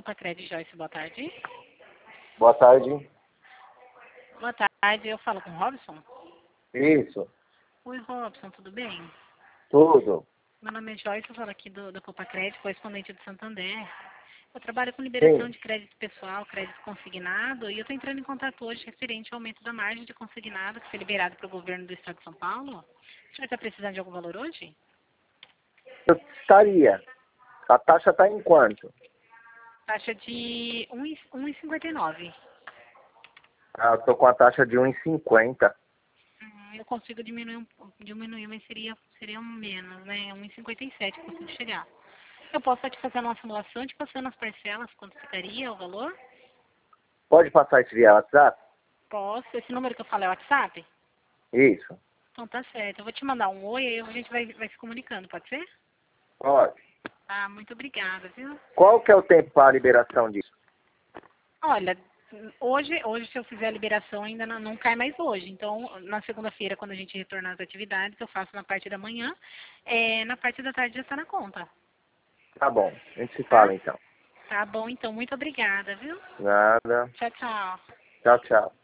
Copa Cred, Joyce, boa tarde. Boa tarde. Boa tarde, eu falo com o Robson? Isso. Oi, Robson, tudo bem? Tudo. Meu nome é Joyce, eu falo aqui da Copa Cred, correspondente do Santander. Eu trabalho com liberação Sim. de crédito pessoal, crédito consignado, e eu estou entrando em contato hoje referente ao aumento da margem de consignado que foi liberado pelo governo do estado de São Paulo. O senhor está precisando de algum valor hoje? Eu estaria. A taxa está em quanto? Taxa de 1,59. Ah, eu estou com a taxa de 1,50. Eu consigo diminuir, mas seria menos, né? 1,57 eu consigo chegar. Eu posso te fazer uma simulação, te passando as parcelas, quanto ficaria o valor? Pode passar isso via WhatsApp? Posso. Esse número que eu falei é o WhatsApp? Isso. Então tá certo. Eu vou te mandar um oi e aí a gente vai se comunicando, pode ser? Pode. Ah, muito obrigada, viu? Qual que é o tempo para a liberação disso? Olha, hoje se eu fizer a liberação ainda não cai mais hoje. Então, na segunda-feira, quando a gente retornar às atividades, eu faço na parte da manhã. Na parte da tarde já está na conta. Tá bom. A gente se Tá? fala então. Tá bom, então. Muito obrigada, viu? Nada. Tchau, tchau. Tchau, tchau.